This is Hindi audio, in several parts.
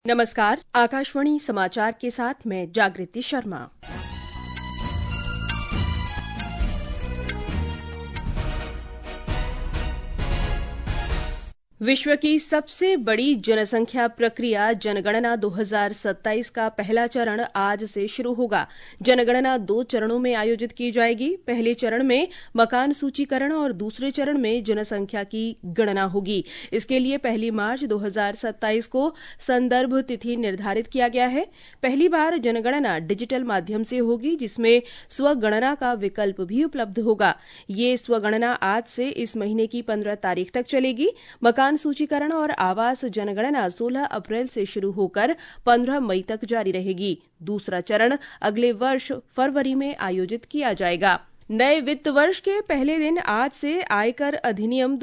नमस्कार, आकाशवाणी समाचार के साथ मैं जागृति शर्मा। विश्व की सबसे बड़ी जनसंख्या प्रक्रिया जनगणना 2027 का पहला चरण आज से शुरू होगा। जनगणना 2 चरणों में आयोजित की जाएगी। पहले चरण में मकान सूचीकरण और दूसरे चरण में जनसंख्या की गणना होगी। इसके लिए 1 मार्च 2027 को संदर्भ तिथि निर्धारित किया गया है। पहली बार जनगणना डिजिटल माध्यम से होगी, जिसमें स्वगणना का विकल्प भी उपलब्ध होगा। ये स्वगणना आज से इस महीने की 15 तारीख तक चलेगी। मकान सूचीकरण और आवास जनगणना 16 अप्रैल से शुरू होकर 15 मई तक जारी रहेगी। दूसरा चरण अगले वर्ष फरवरी में आयोजित किया जाएगा। नए वित्त वर्ष के पहले दिन आज से आयकर अधिनियम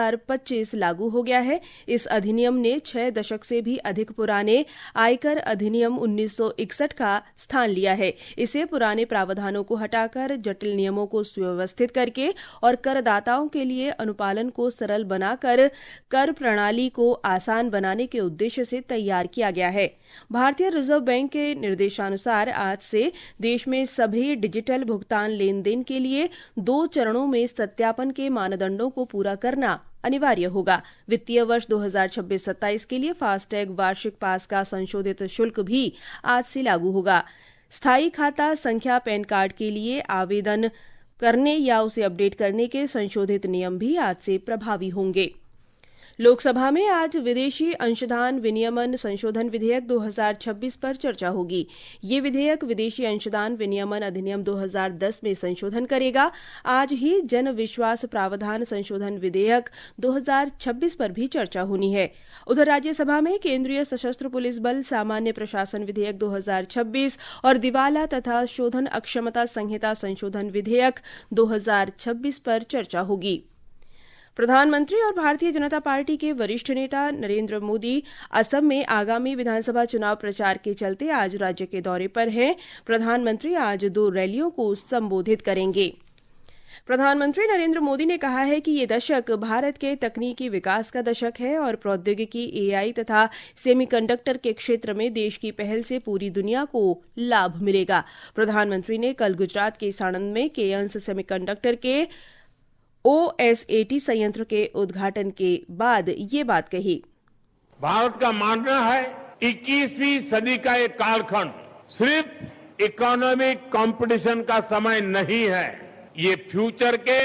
2025 लागू हो गया है। इस अधिनियम ने 6 दशक से भी अधिक पुराने आयकर अधिनियम 1961 का स्थान लिया है। इसे पुराने प्रावधानों को हटाकर जटिल नियमों को सुव्यवस्थित करके और करदाताओं के लिए अनुपालन को सरल बनाकर कर प्रणाली को आसान बनाने के उद्देश्य से तैयार किया गया है। भारतीय रिजर्व बैंक के निर्देशानुसार आज से देश में सभी डिजिटल भुगतान लेन देन के लिए 2 चरणों में सत्यापन के मानदंडों को पूरा करना अनिवार्य होगा। वित्तीय वर्ष 2026-27 के लिए फास्टैग वार्षिक पास का संशोधित शुल्क भी आज से लागू होगा। स्थायी खाता संख्या पैन कार्ड के लिए आवेदन करने या उसे अपडेट करने के संशोधित नियम भी आज से प्रभावी होंगे। लोकसभा में आज विदेशी अंशदान विनियमन संशोधन विधेयक 2026 पर चर्चा होगी। ये विधेयक विदेशी अंशदान विनियमन अधिनियम 2010 में संशोधन करेगा। आज ही जन विश्वास प्रावधान संशोधन विधेयक 2026 पर भी चर्चा होनी है। उधर राज्यसभा में केंद्रीय सशस्त्र पुलिस बल सामान्य प्रशासन विधेयक 2026 और दिवाला तथा शोधन अक्षमता संहिता संशोधन विधेयक 2026 पर चर्चा होगी। प्रधानमंत्री और भारतीय जनता पार्टी के वरिष्ठ नेता नरेंद्र मोदी असम में आगामी विधानसभा चुनाव प्रचार के चलते आज राज्य के दौरे पर हैं। प्रधानमंत्री आज 2 रैलियों को संबोधित करेंगे। प्रधानमंत्री नरेंद्र मोदी ने कहा है कि ये दशक भारत के तकनीकी विकास का दशक है और प्रौद्योगिकी, एआई तथा सेमीकंडक्टर के क्षेत्र में देश की पहल से पूरी दुनिया को लाभ मिलेगा। प्रधानमंत्री ने कल गुजरात के साणंद में केयन्स सेमीकंडक्टर के OSAT संयंत्र के उद्घाटन के बाद ये बात कही। भारत का मानना है 21वीं सदी का एक कालखंड सिर्फ इकोनॉमिक कंपटीशन का समय नहीं है, ये फ्यूचर के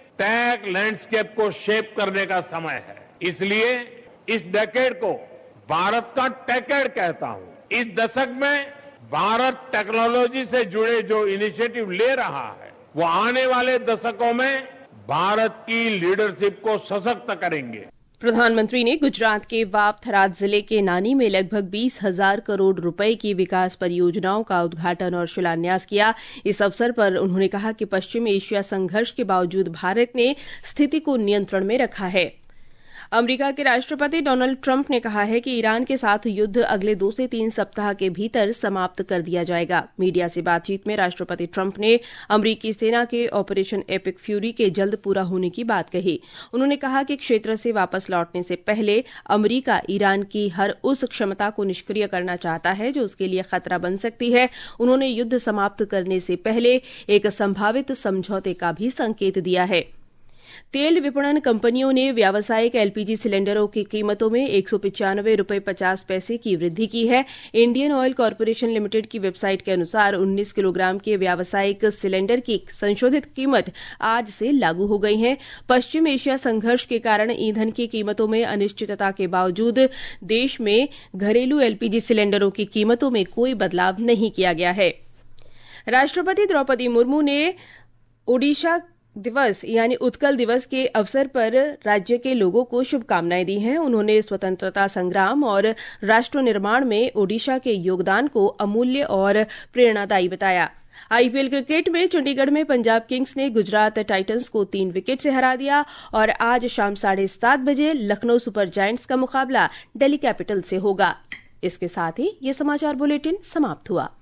टेक लैंडस्केप को शेप करने का समय है। इसलिए इस डेकेड को भारत का टेकेड कहता हूं। इस दशक में भारत टेक्नोलॉजी से जुड़े जो इनिशिएटिव ले रहा है, वो आने वाले दशकों में भारत की लीडरशिप को सशक्त करेंगे। प्रधानमंत्री ने गुजरात के वाव थराद जिले के नानी में लगभग 20,000 करोड़ रुपए की विकास परियोजनाओं का उद्घाटन और शिलान्यास किया। इस अवसर पर उन्होंने कहा कि पश्चिम एशिया संघर्ष के बावजूद भारत ने स्थिति को नियंत्रण में रखा है। अमेरिका के राष्ट्रपति डोनाल्ड ट्रंप ने कहा है कि ईरान के साथ युद्ध अगले 2 से 3 सप्ताह के भीतर समाप्त कर दिया जाएगा। मीडिया से बातचीत में राष्ट्रपति ट्रंप ने अमेरिकी सेना के ऑपरेशन एपिक फ्यूरी के जल्द पूरा होने की बात कही। उन्होंने कहा कि क्षेत्र से वापस लौटने से पहले अमेरिका ईरान की हर उस क्षमता को निष्क्रिय करना चाहता है जो उसके लिए खतरा बन सकती है। उन्होंने युद्ध समाप्त करने से पहले एक संभावित समझौते का भी संकेत दिया है। तेल विपणन कंपनियों ने व्यावसायिक एलपीजी सिलेंडरों की कीमतों में 195 रुपये 50 पैसे की वृद्धि की है। इंडियन ऑयल कॉर्पोरेशन लिमिटेड की वेबसाइट के अनुसार 19 किलोग्राम के व्यावसायिक सिलेंडर की संशोधित कीमत आज से लागू हो गई है। पश्चिम एशिया संघर्ष के कारण ईंधन की कीमतों में अनिश्चितता के बावजूद देश में घरेलू एलपीजी सिलेंडरों की कीमतों में कोई बदलाव नहीं किया गया है। राष्ट्रपति द्रौपदी मुर्मू ने ओडिशा दिवस यानी उत्कल दिवस के अवसर पर राज्य के लोगों को शुभकामनाएं दी हैं। उन्होंने स्वतंत्रता संग्राम और राष्ट्र निर्माण में ओडिशा के योगदान को अमूल्य और प्रेरणादायी बताया। आईपीएल क्रिकेट में चंडीगढ़ में पंजाब किंग्स ने गुजरात टाइटंस को 3 विकेट से हरा दिया और आज शाम 7:30 बजे लखनऊ सुपर जायंट्स का मुकाबला दिल्ली कैपिटल से होगा। इसके साथ ही ये समाचार बुलेटिन समाप्त हुआ।